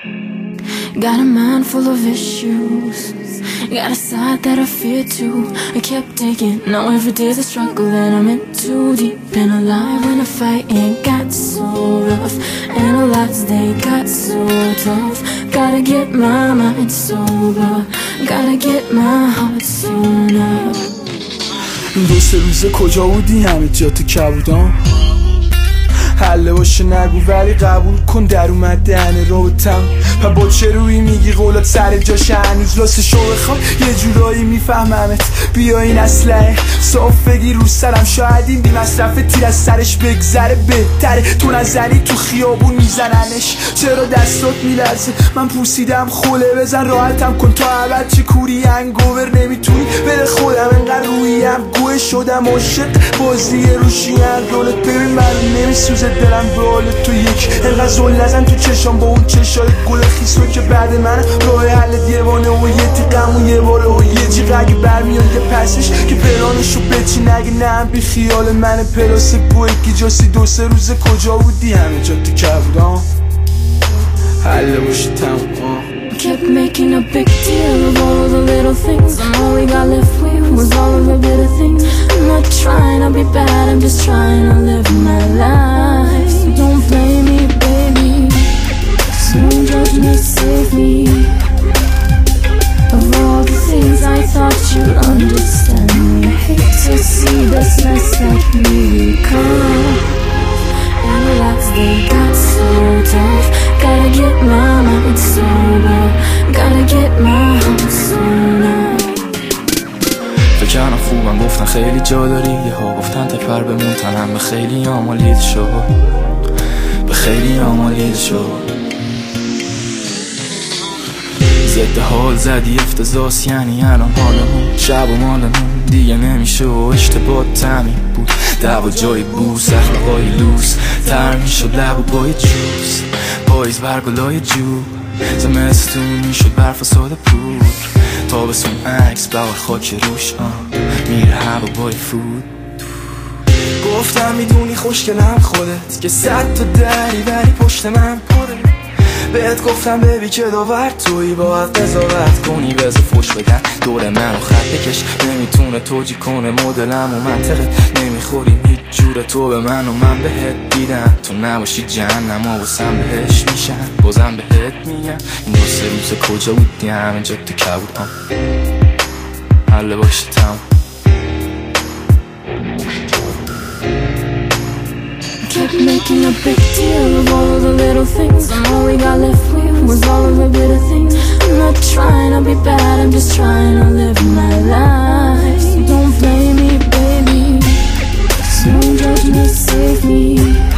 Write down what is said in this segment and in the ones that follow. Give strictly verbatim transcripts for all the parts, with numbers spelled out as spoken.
Got a mind full of issues, got a side that I fear too. I kept digging, now every day's a struggle and I'm in too deep and alive when the fight ain't got so rough and the lights they got so tough. Gotta get my mind sober, gotta get my heart sewn up. دو سه روزه کجا بودی؟ همه جا تو کبودم. حله باشه نگو ولی قبول کن در اومد دهنه روتم. و با چه روی میگی قولات سر جاشه هنوز لاسه شو بخوام یه جورایی میفهممت. بیا این اسلحه صاف بگیر رو سرم، شاید این بی مصرف تیر از سرش بگذره بهتره. تو نزنی تو خیابون میزننش، چرا دستات میلرزه؟ من پوسیدم خوله بزن راحتم کن تا ابد. چه کوری انگوور نمیتونی بده خودم انقدر رویم گوه شدم عاشق بازی روشی رولت. ببین من نمیسوزه دلم به حال تو یک انقدر زل نزن تو چشام با اون چشای گل خیسو که بعد من راه حل دیوانه و یه تیقم و یه باله و یه جیغ اگه برمیاد یه پسش که پلانشو بچی نگه نه بی خیال من پلاس گوه که جاسی. دو سه روز کجا بودی؟ همه جا تو کبودم. حله باشی تمام. Kept making a big deal of all of the little things, and all we got left with was all of the bitter things. I'm not trying to be bad, I'm just trying to live my life. So don't blame me, baby, so don't judge me, save me. Of all the things I thought you'd understand me, I hate to see this mess that we become. And the lights they got so tough, gotta get my mind sober, gotta get my heart sewn up. فکرم خوبم گفتن خیلی جا داری، یه ها گفتن تکبر بمون تنم به خیلی آمالید شد، به خیلی آمالید شد. ضد حال زدی افتضاس یعنی الان حالمون شب و مالمون دیگه نمیشه و اشتباه تمیم بود. دعوا جای بوس اخلاقای لوس تر میشد لب و پای جوز پاییز برگلای جو زمستون میشد برف و ساده پور تابستون عکس بوار خاک روش آن میره هوا بای فود. گفتم میدونی خوشگلم خودت که صد تا دری بری پشت من پره. بهت گفتم ببی که داور توی باید قضاوت کنی بذار فوش بدن دور منو خط بکش. نمیتونه توجی کنه مدلم و منطقت نمیخوری هیچ جور تو به من و من بهت دیدم. تو نباشی جهنم ها واسم بهش میشن بازم بهت میگم این دو سه روز کجا بودی؟ همه جا تو کبودم. حله باشی تمام. Kept making a big deal of all of the little things, and all we got left with was all of the bitter things. I'm not trying to be bad, I'm just trying to live my life. So don't blame me, baby, so don't judge me, save me.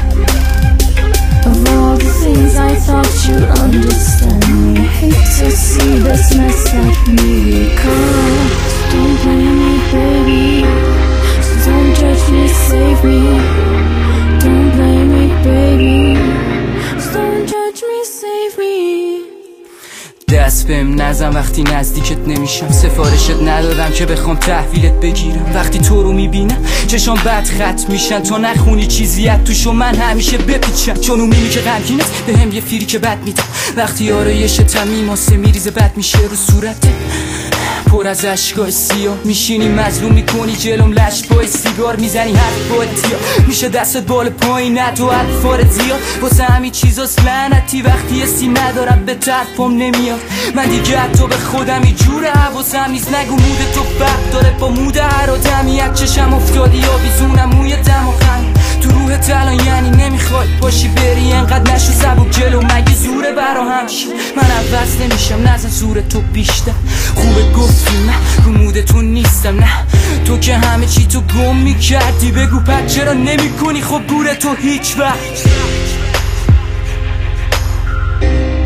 Of all the things I thought you'd understand me, I hate to see this mess that we become. So don't blame me, baby, so don't judge me, save me. Don't blame me, baby, so don't judge me, save me. دست بهم نزن وقتی نزدیکت نمیشم، سفارشت ندادم که بخوام تحویلت بگیرم. وقتی تو رو میبینم چشام بد خط میشن، تو نخونی چیزی از توشو من همیشه بپیچم. چون اون میمی که غمگین است به هم یه فیری که بد میدم، وقتی آرایش تمیماسه میریزه بد میشه رو صورته پر از اشکای سیاه. میشینی مظلوم میکنی جلوم لش پای سیگار میزنی حرف با اتیا میشه دستت بال پایین نه تو حرفار زیاد. واسه همین چیزاست لعنتی وقتی حسی ندارم به طرفم نمیاد. من دیگه حتی به خودم یه جوره حواسم نیست نگو مود تو فرق داره با مود هر آدمی. از چشم افتادی آویزونم موی دم و خند تو روحت الان یعنی نمیخوای باشی بری انقدر نشو سبک جلو مگه زوره برا همشی. من عوض نمیشم نزن زور تو بیشتر خوبه گفتی من رو مود تو نیستم نه تو که همه چی تو گم میکردی. بگو پس چرا نمی کنی خب گوره تو هیچ وقت.